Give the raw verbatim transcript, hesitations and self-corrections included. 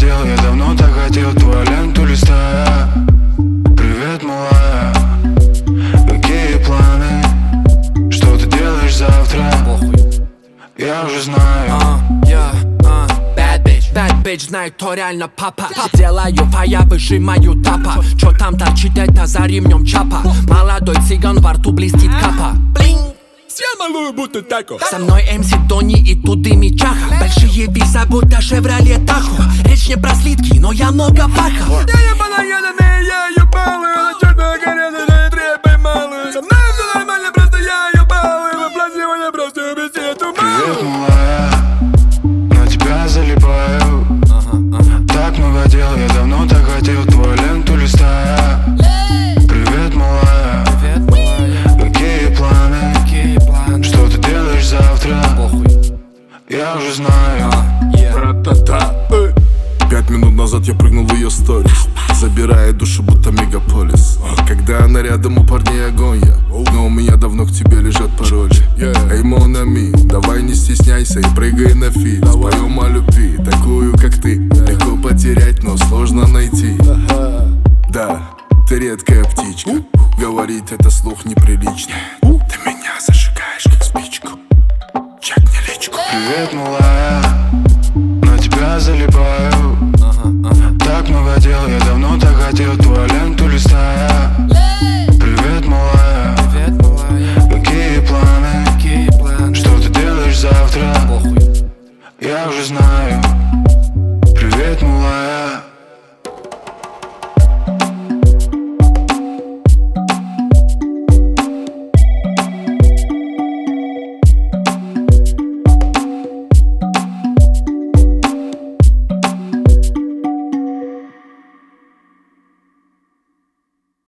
хотел, я давно так хотел твою ленту листая. Привет, малая, какие планы? Что ты делаешь завтра? Я уже знаю. uh, yeah, uh, Bad bitch, bad bitch, знает, кто реально папа. Делаю фая, выжимаю тапа. Чё там торчит, это за ремнем чапа. Молодой цыган, во рту блестит капа. Блин, съел малую, будто тако. Со мной эм си Тони и туды Мичаха. Большие виза, будто Шевроле Тахо. Речь не про слитки, но я много пахал. Я ебаная, я ебалый. Она черная горелая, трепай малый. Со мной все нормально, просто я ебалый. Воплоть сегодня просто беседу. Привет, малая, на тебя залипаю. Так много дел, я давно так хотел твою ленту листая. Привет, малая, какие планы? Что ты делаешь завтра? Я уже знаю. Пять минут назад я прыгнул в ее сторис, забирая душу, будто мегаполис. Когда она рядом, у парней огонь я, но у меня давно к тебе лежат пароли. Эй, Монами, давай не стесняйся и прыгай на фит. Споем о любви, такую как ты. Легко потерять, но сложно найти. Да, ты редкая птичка, говорить это слух неприлично.